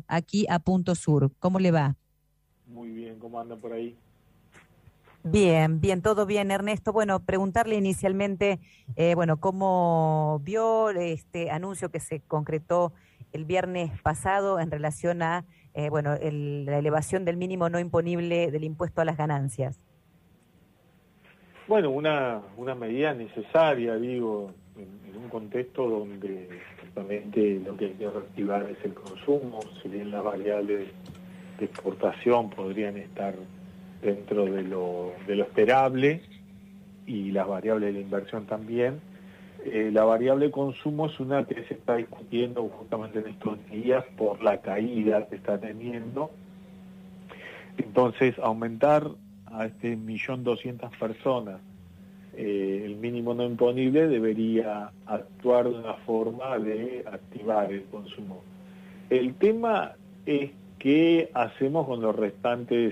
aquí a Punto Sur. ¿Cómo le va? Muy bien, ¿cómo anda por ahí? Bien, bien, todo bien, Ernesto. Bueno, preguntarle inicialmente, cómo vio este anuncio que se concretó el viernes pasado en relación a, la elevación del mínimo no imponible del impuesto a las ganancias. Bueno, una medida necesaria, digo, en un contexto donde justamente lo que hay que reactivar es el consumo, si bien las variables de exportación podrían estar dentro de lo esperable y las variables de la inversión también. La variable consumo es una que se está discutiendo justamente en estos días por la caída que está teniendo. Entonces, aumentar a 1.200.000 personas el mínimo no imponible debería actuar de una forma de activar el consumo. El tema es qué hacemos con los restantes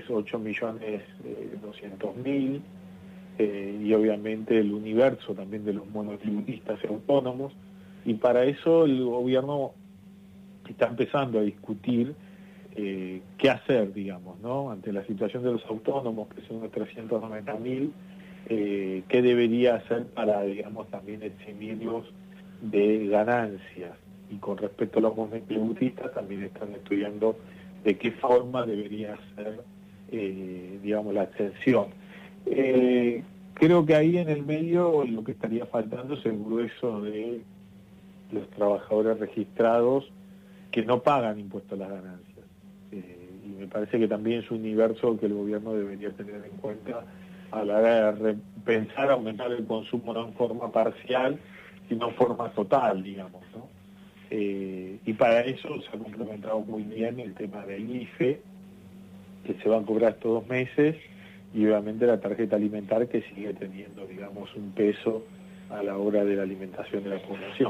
8.200.000 y obviamente el universo también de los monotributistas y autónomos, y para eso el gobierno está empezando a discutir qué hacer, digamos, ¿no? Ante la situación de los autónomos, que son unos 390.000, qué debería hacer para, digamos, también eximirlos de ganancias. Y con respecto a los monotributistas, también están estudiando de qué forma debería ser, digamos, la exención. Creo que ahí en el medio lo que estaría faltando es el grueso de los trabajadores registrados que no pagan impuesto a las ganancias. Y me parece que también es un universo que el gobierno debería tener en cuenta a la hora de pensar aumentar el consumo no en forma parcial, sino en forma total, digamos, ¿no? Y para eso se ha complementado muy bien el tema del IFE, que se van a cobrar estos 2 meses, y obviamente la tarjeta alimentar, que sigue teniendo, digamos, un peso a la hora de la alimentación de la población.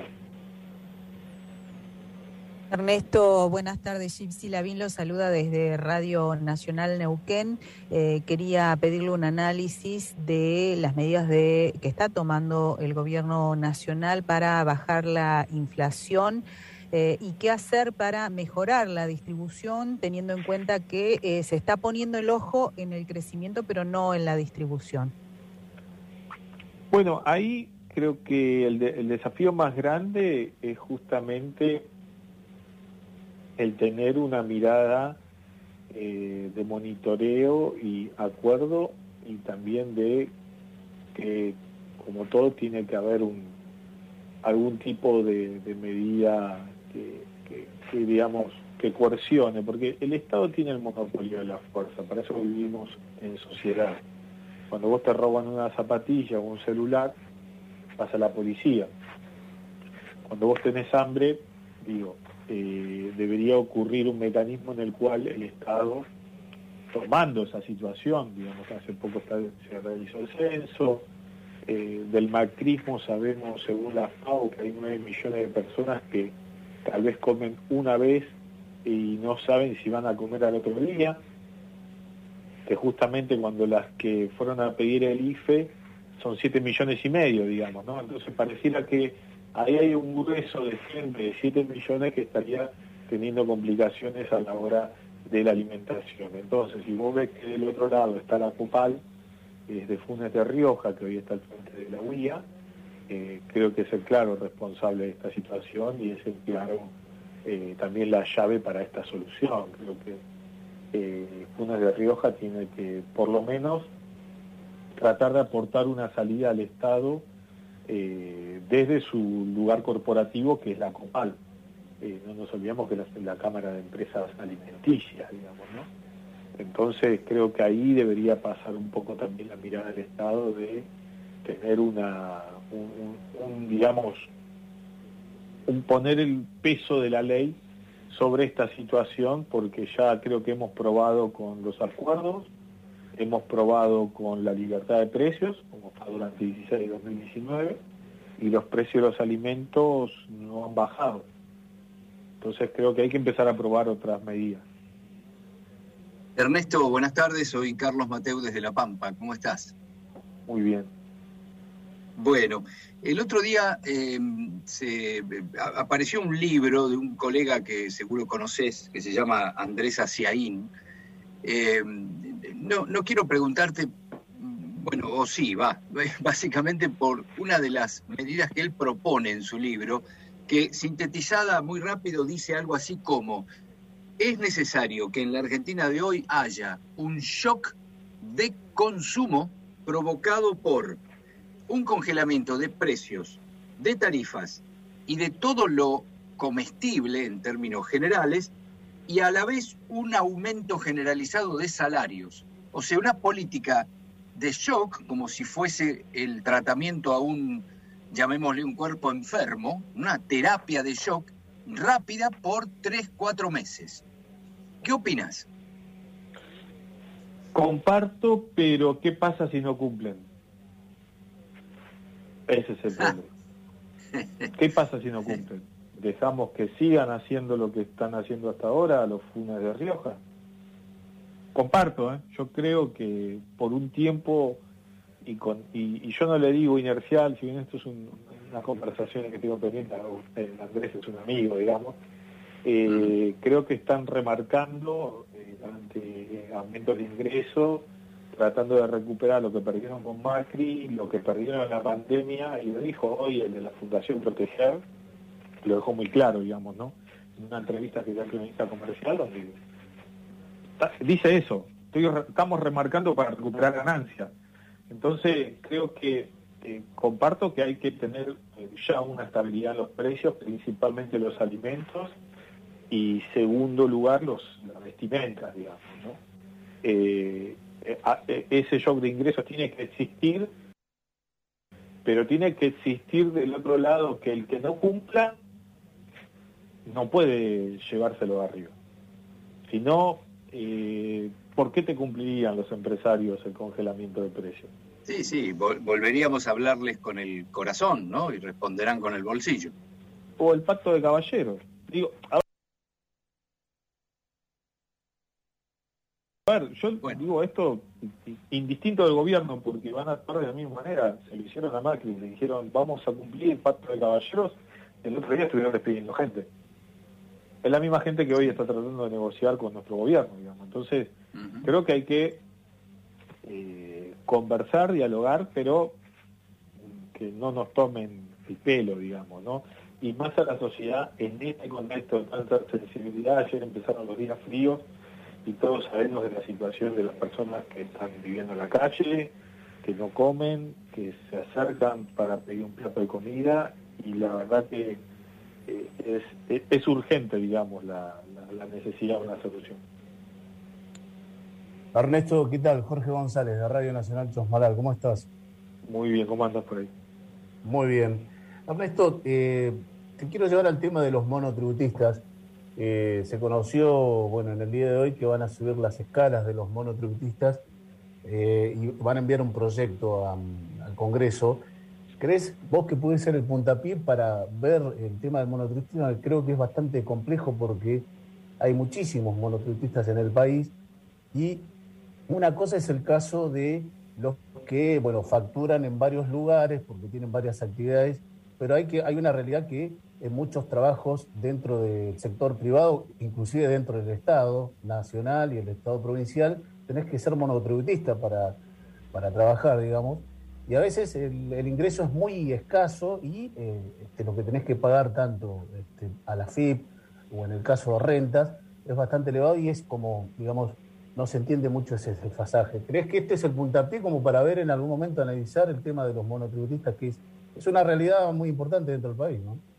Ernesto, buenas tardes. Gypsy Lavín lo saluda desde Radio Nacional Neuquén. Quería pedirle un análisis de las medidas que está tomando el gobierno nacional para bajar la inflación y qué hacer para mejorar la distribución, teniendo en cuenta que se está poniendo el ojo en el crecimiento, pero no en la distribución. Bueno, ahí creo que el desafío más grande es justamente el tener una mirada de monitoreo y acuerdo, y también de que, como todo, tiene que haber algún tipo de medida que digamos, que coercione, porque el Estado tiene el monopolio de la fuerza, para eso vivimos en sociedad. Cuando vos te roban una zapatilla o un celular, pasa la policía. Cuando vos tenés hambre, debería ocurrir un mecanismo en el cual el Estado, tomando esa situación, digamos, hace poco se realizó el censo, del macrismo sabemos, según la FAO, que hay 9 millones de personas que tal vez comen una vez y no saben si van a comer al otro día, que justamente cuando las que fueron a pedir el IFE son 7,5 millones, digamos, ¿no? Entonces pareciera que ahí hay un grueso de gente de 7 millones que estaría teniendo complicaciones a la hora de la alimentación. Entonces, si vos ves que del otro lado está la COPAL, de Funes de Rioja, que hoy está al frente de la UIA, creo que es el claro responsable de esta situación y es el claro también la llave para esta solución. Creo que Funes de Rioja tiene que, por lo menos, tratar de aportar una salida al Estado desde su lugar corporativo, que es la COPAL. No nos olvidemos que la Cámara de Empresas Alimenticias, digamos, ¿no? Entonces creo que ahí debería pasar un poco también la mirada del Estado de tener poner el peso de la ley sobre esta situación, porque ya creo que hemos probado con los acuerdos, hemos probado con la libertad de precios, como fue durante 2016 y 2019, y los precios de los alimentos no han bajado. Entonces creo que hay que empezar a probar otras medidas. Ernesto, buenas tardes, soy Carlos Mateu desde La Pampa, ¿cómo estás? Muy bien. Bueno, el otro día apareció un libro de un colega que seguro conocés, que se llama Andrés Asiaín. No quiero preguntarte, bueno, o sí, básicamente por una de las medidas que él propone en su libro, que sintetizada muy rápido dice algo así como: es necesario que en la Argentina de hoy haya un shock de consumo provocado por un congelamiento de precios, de tarifas y de todo lo comestible en términos generales, y a la vez un aumento generalizado de salarios. O sea, una política de shock, como si fuese el tratamiento a un, llamémosle, un cuerpo enfermo, una terapia de shock rápida por 3-4 meses. ¿Qué opinas? Comparto, pero ¿qué pasa si no cumplen? Ese es el problema. ¿Qué pasa si no cumplen? ¿Dejamos que sigan haciendo lo que están haciendo hasta ahora los Funes de Rioja? Comparto, yo creo que por un tiempo, y yo no le digo inercial, si bien esto es una conversación que tengo pendiente, Andrés es un amigo, digamos, creo que están remarcando ante aumentos de ingresos, tratando de recuperar lo que perdieron con Macri, lo que perdieron en la pandemia, y lo dijo hoy el de la Fundación Proteger, lo dejó muy claro, digamos, ¿no? En una entrevista que dio al cronista comercial, donde dice eso, estamos remarcando para recuperar ganancias. Entonces, creo que comparto que hay que tener ya una estabilidad en los precios, principalmente los alimentos, y segundo lugar, las vestimentas, digamos, ¿no? Ese shock de ingresos tiene que existir, pero tiene que existir del otro lado que el que no cumpla no puede llevárselo arriba. Si no, ¿por qué te cumplirían los empresarios el congelamiento de precios? Sí, volveríamos a hablarles con el corazón, ¿no? Y responderán con el bolsillo. O el pacto de caballeros. Digo, a ver, yo digo esto indistinto del gobierno, porque van a actuar de la misma manera. Se lo hicieron a Macri, le dijeron vamos a cumplir el pacto de caballeros, el otro día estuvieron despidiendo gente. Es la misma gente que hoy está tratando de negociar con nuestro gobierno, digamos. Entonces, creo que hay que conversar, dialogar, pero que no nos tomen el pelo, digamos, ¿no? Y más a la sociedad en este contexto de tanta sensibilidad. Ayer empezaron los días fríos, y todos sabemos de la situación de las personas que están viviendo en la calle, que no comen, que se acercan para pedir un plato de comida, y la verdad que es urgente, digamos, la necesidad de una solución. Ernesto, ¿qué tal? Jorge González, de Radio Nacional Chosmalal, ¿cómo estás? Muy bien, ¿cómo andas por ahí? Muy bien. Ernesto, te quiero llevar al tema de los monotributistas. Se conoció, bueno, en el día de hoy que van a subir las escalas de los monotributistas y van a enviar un proyecto al Congreso. ¿Crees vos que puede ser el puntapié para ver el tema del monotributismo? Creo que es bastante complejo porque hay muchísimos monotributistas en el país, y una cosa es el caso de los que, bueno, facturan en varios lugares porque tienen varias actividades, pero hay una realidad que en muchos trabajos dentro del sector privado, inclusive dentro del Estado nacional y el Estado provincial, tenés que ser monotributista para trabajar, digamos, y a veces el ingreso es muy escaso y lo que tenés que pagar tanto a la FIP o en el caso de rentas es bastante elevado, y es como, digamos, no se entiende mucho ese desfasaje. ¿Crees que este es el puntapié como para ver en algún momento, analizar el tema de los monotributistas, que es una realidad muy importante dentro del país, ¿no?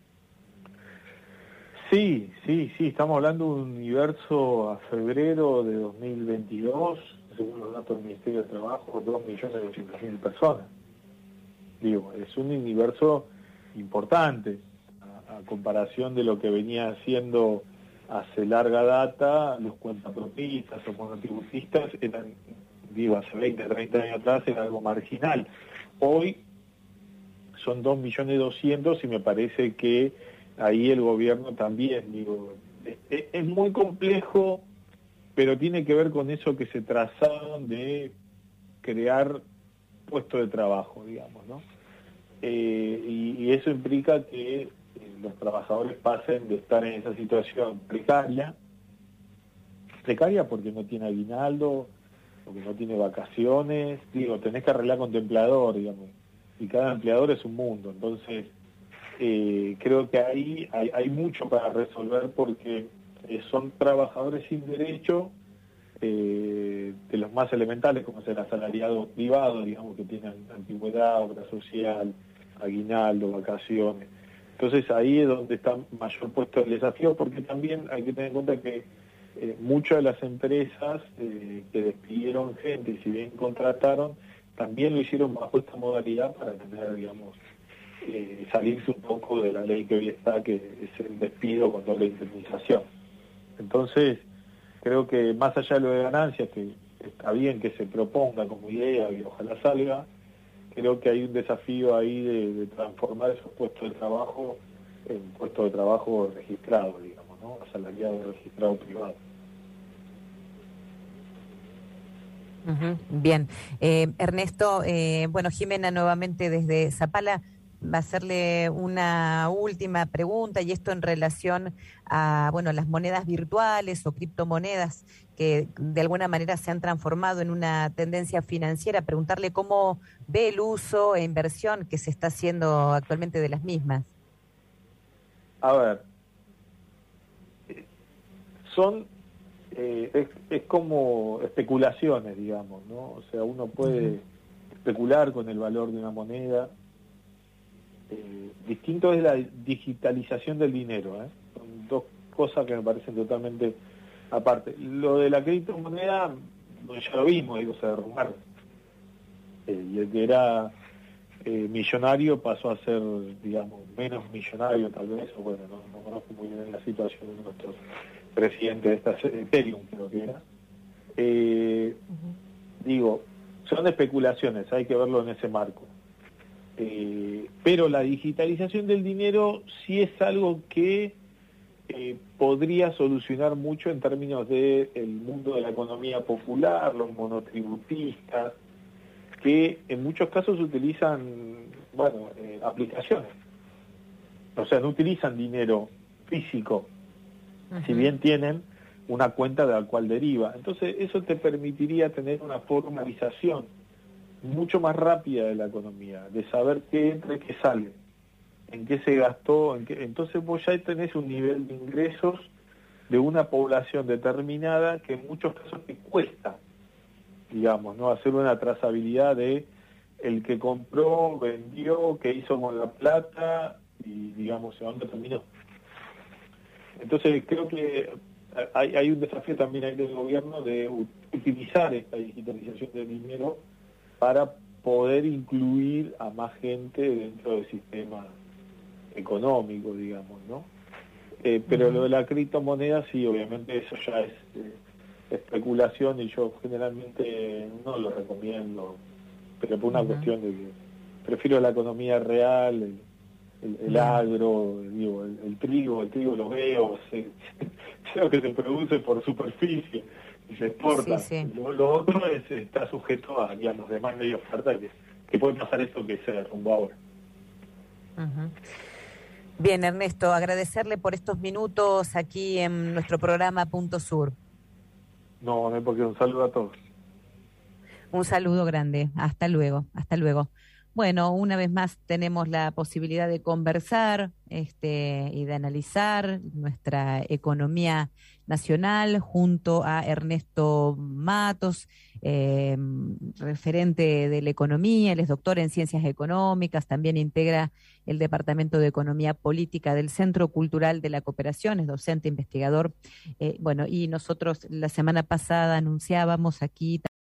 Sí, estamos hablando de un universo a febrero de 2022, según los datos del Ministerio de Trabajo, 2.200.000 personas. Digo, es un universo importante a comparación de lo que venía haciendo hace larga data los cuentapropistas o monotributistas. Eran, hace 20, 30 años atrás era algo marginal. Hoy son 2.200.000 y me parece que ahí el gobierno también, es muy complejo, pero tiene que ver con eso que se trazaron de crear puestos de trabajo, digamos, ¿no? y eso implica que los trabajadores pasen de estar en esa situación precaria porque no tiene aguinaldo, porque no tiene vacaciones, tenés que arreglar con tu empleador, digamos, y cada empleador es un mundo. Entonces, creo que ahí hay mucho para resolver porque son trabajadores sin derecho, de los más elementales, como es el asalariado privado, digamos, que tienen antigüedad, obra social, aguinaldo, vacaciones. Entonces ahí es donde está mayor puesto el desafío, porque también hay que tener en cuenta que muchas de las empresas que despidieron gente, y si bien contrataron, también lo hicieron bajo esta modalidad para tener, digamos, salirse un poco de la ley que hoy está, que es el despido con doble indemnización. Entonces, creo que más allá de lo de ganancias, que está bien que se proponga como idea y ojalá salga, creo que hay un desafío ahí de transformar esos puestos de trabajo en puestos de trabajo registrados, digamos, ¿no? Asalariado registrado privado. Bien. Ernesto, bueno, Jimena nuevamente desde Zapala va a hacerle una última pregunta, y esto en relación a, bueno, las monedas virtuales o criptomonedas que de alguna manera se han transformado en una tendencia financiera. Preguntarle cómo ve el uso e inversión que se está haciendo actualmente de las mismas. A ver, son es como especulaciones, digamos, ¿no? O sea, uno puede especular con el valor de una moneda. Distinto es la digitalización del dinero, Son dos cosas que me parecen totalmente aparte. Lo de la criptomoneda, ya lo vimos, se derrumbaron. Y el que era millonario pasó a ser, digamos, menos millonario tal vez, o bueno, no conozco muy bien la situación de nuestros presidentes de esta Ethereum, creo que era. Son especulaciones, hay que verlo en ese marco. Pero la digitalización del dinero sí es algo que podría solucionar mucho en términos del mundo de la economía popular, los monotributistas, que en muchos casos utilizan, aplicaciones. O sea, no utilizan dinero físico, si bien tienen una cuenta de la cual deriva. Entonces, eso te permitiría tener una formalización mucho más rápida de la economía, de saber qué entra y qué sale, en qué se gastó, entonces vos ya tenés un nivel de ingresos de una población determinada que en muchos casos te cuesta, digamos, ¿no? Hacer una trazabilidad de el que compró, vendió, qué hizo con la plata y, digamos, a dónde terminó. Entonces creo que hay un desafío también ahí del gobierno de utilizar esta digitalización del dinero para poder incluir a más gente dentro del sistema económico, digamos, ¿no? Pero lo de la criptomoneda, sí, obviamente eso ya es especulación, y yo generalmente no lo recomiendo, pero por una cuestión de que prefiero la economía real, el agro, el trigo lo veo, sé lo que se produce por superficie y se exporta. Sí. Lo otro está sujeto a, digamos, demanda y oferta, que puede pasar esto que se derrumbó ahora. Bien, Ernesto, agradecerle por estos minutos aquí en nuestro programa Punto Sur. No hay por qué. Un saludo a todos. Un saludo grande. Hasta luego. Hasta luego. Bueno, una vez más tenemos la posibilidad de conversar y de analizar nuestra economía nacional junto a Ernesto Matos, referente de la economía. Él es doctor en ciencias económicas, también integra el Departamento de Economía Política del Centro Cultural de la Cooperación, es docente investigador. Y nosotros la semana pasada anunciábamos aquí